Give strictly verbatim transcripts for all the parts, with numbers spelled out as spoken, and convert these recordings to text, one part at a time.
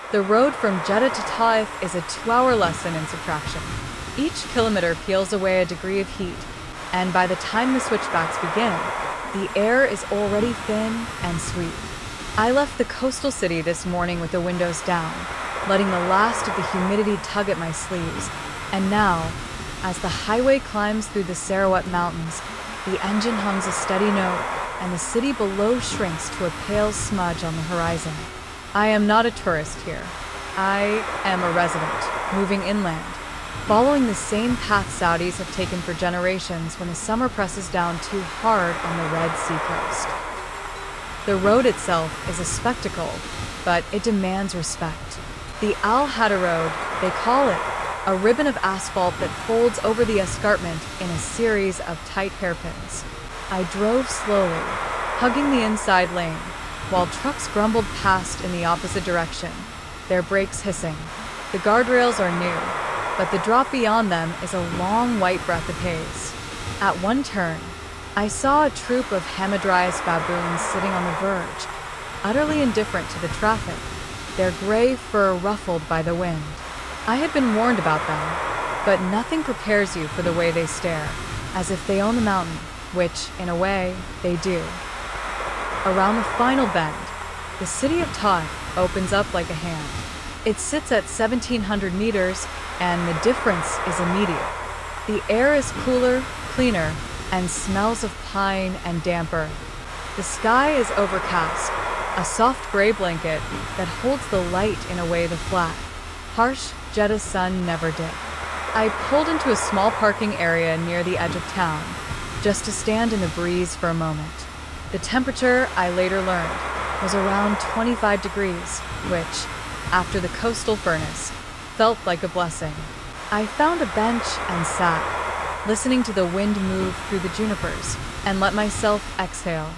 The road from Jeddah to Taif is a two-hour lesson in subtraction. Each kilometer peels away a degree of heat, and by the time the switchbacks begin, the air is already thin and sweet. I left the coastal city this morning with the windows down, letting the last of the humidity tug at my sleeves, and now, as the highway climbs through the Sarawat Mountains, the engine hums a steady note, and the city below shrinks to a pale smudge on the horizon. I am not a tourist here. I am a resident, moving inland, following the same path Saudis have taken for generations when the summer presses down too hard on the Red Sea coast. The road itself is a spectacle, but it demands respect. The Al Hada Road, they call it, a ribbon of asphalt that folds over the escarpment in a series of tight hairpins. I drove slowly, hugging the inside lane, while trucks grumbled past in the opposite direction, their brakes hissing. The guardrails are new, but the drop beyond them is a long white breath of haze. At one turn, I saw a troop of Hamadryas baboons sitting on the verge, utterly indifferent to the traffic, their gray fur ruffled by the wind. I had been warned about them, but nothing prepares you for the way they stare, as if they own the mountain, which, in a way, they do. Around the final bend, the city of Taif opens up like a hand. It sits at seventeen hundred meters, and the difference is immediate. The air is cooler, cleaner, and smells of pine and damp earth. The sky is overcast, a soft gray blanket that holds the light in a way the flat, harsh Jeddah sun never did. I pulled into a small parking area near the edge of town, just to stand in the breeze for a moment. The temperature, I later learned, was around twenty-five degrees, which, after the coastal furnace, felt like a blessing. I found a bench and sat, listening to the wind move through the junipers, and let myself exhale.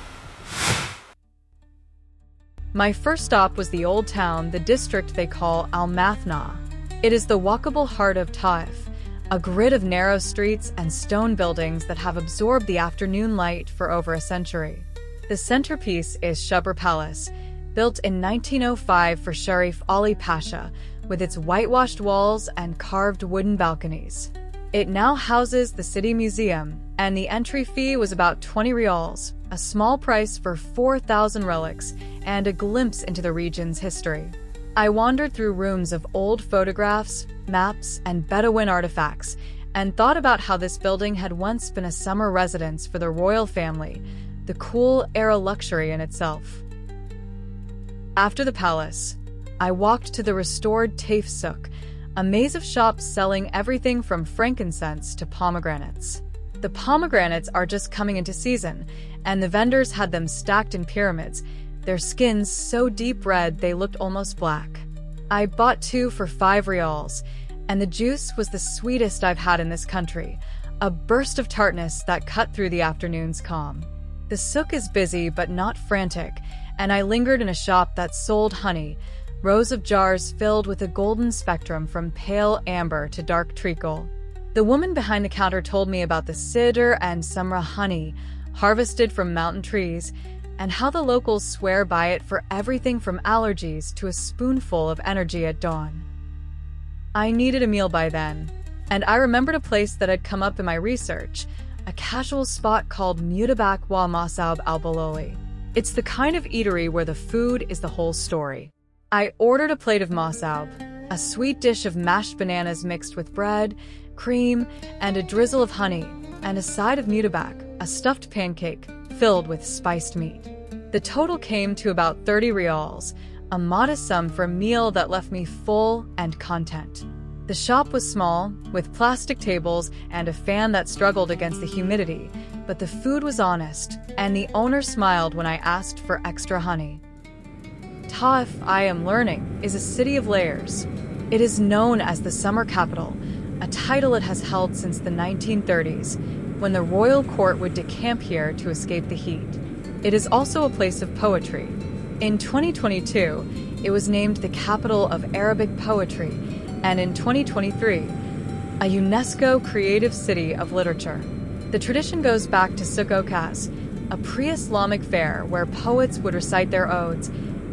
My first stop was the old town, the district they call Al Mathna. It is the walkable heart of Taif, a grid of narrow streets and stone buildings that have absorbed the afternoon light for over a century. The centerpiece is Shubra Palace, built in nineteen oh five for Sharif Ali Pasha, with its whitewashed walls and carved wooden balconies. It now houses the city museum, and the entry fee was about twenty rials, a small price for four thousand relics and a glimpse into the region's history. I wandered through rooms of old photographs, maps, and Bedouin artifacts, and thought about how this building had once been a summer residence for the royal family, the cool era luxury in itself. After the palace, I walked to the restored Taif Souk, a maze of shops selling everything from frankincense to pomegranates. The pomegranates are just coming into season, and the vendors had them stacked in pyramids, their skins so deep red they looked almost black. I bought two for five rials, and the juice was the sweetest I've had in this country, a burst of tartness that cut through the afternoon's calm. The souk is busy but not frantic, and I lingered in a shop that sold honey, rows of jars filled with a golden spectrum from pale amber to dark treacle. The woman behind the counter told me about the Sidr and Sumra honey, harvested from mountain trees, and how the locals swear by it for everything from allergies to a spoonful of energy at dawn. I needed a meal by then, and I remembered a place that had come up in my research, a casual spot called Mutabak wa Masaub al-Baloli. It's the kind of eatery where the food is the whole story. I ordered a plate of masaub, a sweet dish of mashed bananas mixed with bread, cream, and a drizzle of honey, and a side of mutabak, a stuffed pancake, filled with spiced meat. The total came to about thirty rials, a modest sum for a meal that left me full and content. The shop was small, with plastic tables and a fan that struggled against the humidity, but the food was honest, and the owner smiled when I asked for extra honey. Taif, I am learning, is a city of layers. It is known as the summer capital, a title it has held since the nineteen thirties, when the royal court would decamp here to escape the heat. It is also a place of poetry. In twenty twenty-two, it was named the capital of Arabic poetry, and in twenty twenty-three, a UNESCO Creative City of Literature. The tradition goes back to Souk Okaz, a pre-Islamic fair where poets would recite their odes,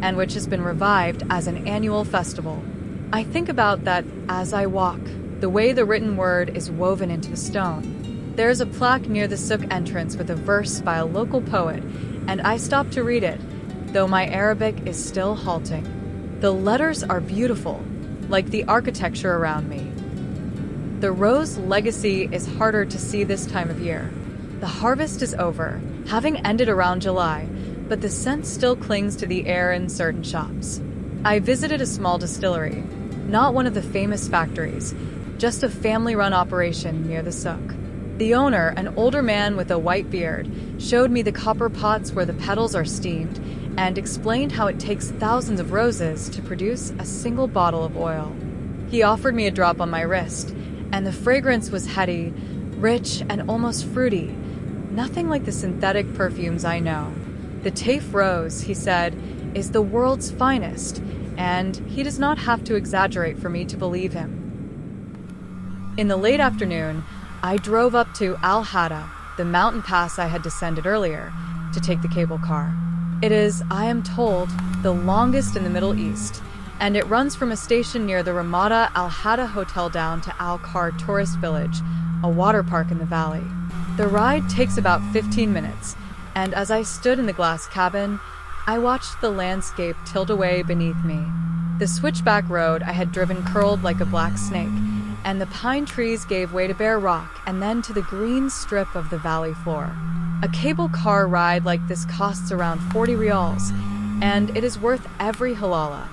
and which has been revived as an annual festival. I think about that as I walk, the way the written word is woven into the stone. There is a plaque near the souk entrance with a verse by a local poet, and I stop to read it, though my Arabic is still halting. The letters are beautiful, like the architecture around me. The rose legacy is harder to see this time of year. The harvest is over, having ended around July, but the scent still clings to the air in certain shops. I visited a small distillery, not one of the famous factories, just a family-run operation near the souk. The owner, an older man with a white beard, showed me the copper pots where the petals are steamed and explained how it takes thousands of roses to produce a single bottle of oil. He offered me a drop on my wrist, and the fragrance was heady, rich, and almost fruity, nothing like the synthetic perfumes I know. The Taif rose, he said, is the world's finest, and he does not have to exaggerate for me to believe him. In the late afternoon, I drove up to Al Hada, the mountain pass I had descended earlier, to take the cable car. It is, I am told, the longest in the Middle East, and it runs from a station near the Ramada Al Hada Hotel down to Al Khar Tourist Village, a water park in the valley. The ride takes about fifteen minutes, and as I stood in the glass cabin, I watched the landscape tilt away beneath me. The switchback road I had driven curled like a black snake, and the pine trees gave way to bare rock and then to the green strip of the valley floor. A cable car ride like this costs around forty rials, and it is worth every halala.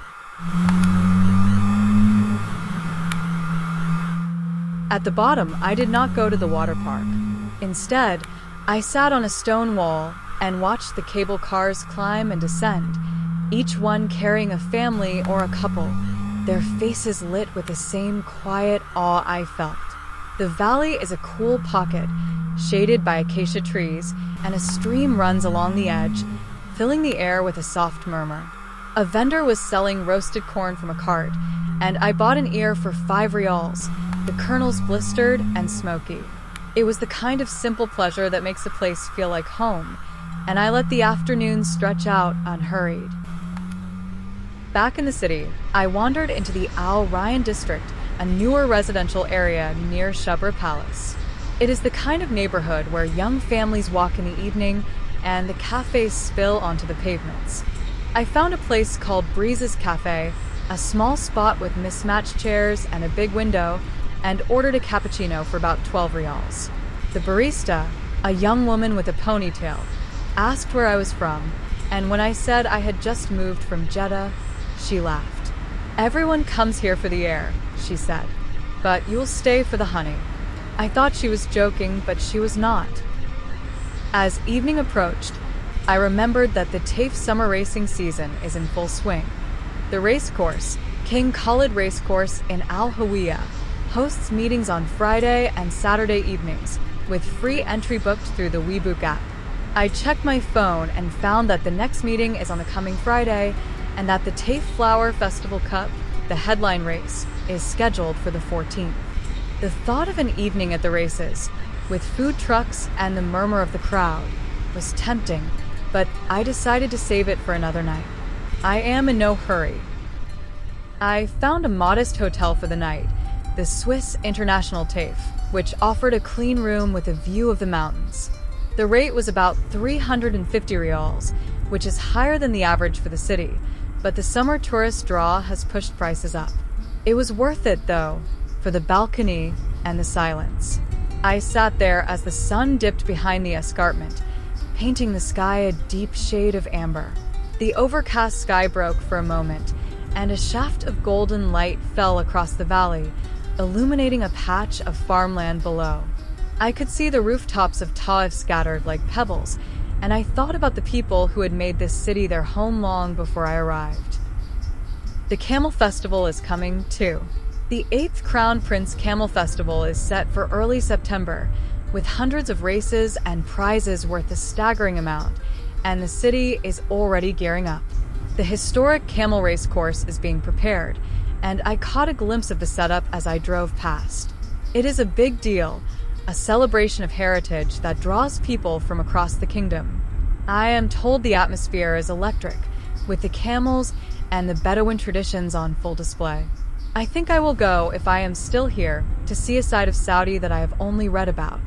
At the bottom, I did not go to the water park. Instead, I sat on a stone wall and watched the cable cars climb and descend, each one carrying a family or a couple, their faces lit with the same quiet awe I felt. The valley is a cool pocket, shaded by acacia trees, and a stream runs along the edge, filling the air with a soft murmur. A vendor was selling roasted corn from a cart, and I bought an ear for five rials, the kernels blistered and smoky. It was the kind of simple pleasure that makes a place feel like home, and I let the afternoon stretch out unhurried. Back in the city, I wandered into the Al Rayyan district, a newer residential area near Shubra Palace. It is the kind of neighborhood where young families walk in the evening and the cafes spill onto the pavements. I found a place called Breeze's Cafe, a small spot with mismatched chairs and a big window, and ordered a cappuccino for about twelve rials. The barista, a young woman with a ponytail, asked where I was from, and when I said I had just moved from Jeddah, she laughed. "Everyone comes here for the air," she said, "but you'll stay for the honey." I thought she was joking, but she was not. As evening approached, I remembered that the Taif summer racing season is in full swing. The racecourse, King Khalid Racecourse in Al Hawiya, hosts meetings on Friday and Saturday evenings, with free entry booked through the WeBook app. I checked my phone and found that the next meeting is on the coming Friday, and that the Taif Flower Festival Cup, the headline race, is scheduled for the fourteenth. The thought of an evening at the races, with food trucks and the murmur of the crowd, was tempting, but I decided to save it for another night. I am in no hurry. I found a modest hotel for the night, the Swiss International Taif, which offered a clean room with a view of the mountains. The rate was about three hundred fifty rials, which is higher than the average for the city, but the summer tourist draw has pushed prices up. It was worth it, though, for the balcony and the silence. I sat there as the sun dipped behind the escarpment, painting the sky a deep shade of amber. The overcast sky broke for a moment, and a shaft of golden light fell across the valley, illuminating a patch of farmland below. I could see the rooftops of Taif scattered like pebbles, and I thought about the people who had made this city their home long before I arrived. The Camel Festival is coming, too. The eighth Crown Prince Camel Festival is set for early September, with hundreds of races and prizes worth a staggering amount, and the city is already gearing up. The historic camel race course is being prepared, and I caught a glimpse of the setup as I drove past. It is a big deal, a celebration of heritage that draws people from across the kingdom. I am told the atmosphere is electric, with the camels and the Bedouin traditions on full display. I think I will go if I am still here to see a side of Saudi that I have only read about.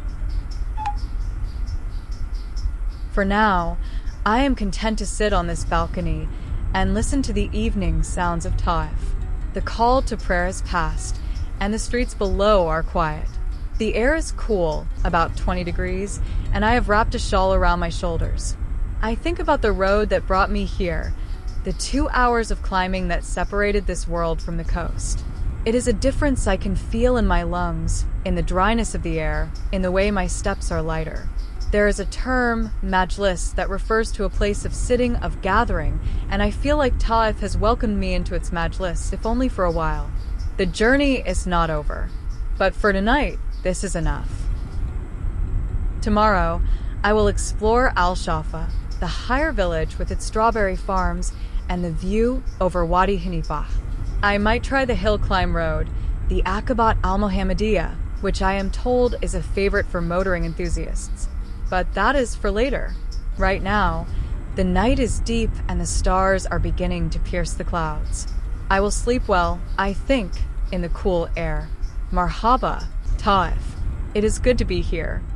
For now, I am content to sit on this balcony and listen to the evening sounds of Taif. The call to prayer is past, and the streets below are quiet. The air is cool, about twenty degrees, and I have wrapped a shawl around my shoulders. I think about the road that brought me here, the two hours of climbing that separated this world from the coast. It is a difference I can feel in my lungs, in the dryness of the air, in the way my steps are lighter. There is a term, majlis, that refers to a place of sitting, of gathering, and I feel like Taif has welcomed me into its majlis, if only for a while. The journey is not over, but for tonight, this is enough. Tomorrow, I will explore Al-Shafa, the higher village with its strawberry farms and the view over Wadi Hanifah. I might try the hill climb road, the Aqabat Al-Mohammadiyah, which I am told is a favorite for motoring enthusiasts. But that is for later. Right now, the night is deep and the stars are beginning to pierce the clouds. I will sleep well, I think, in the cool air. Marhaba, Taif. It is good to be here.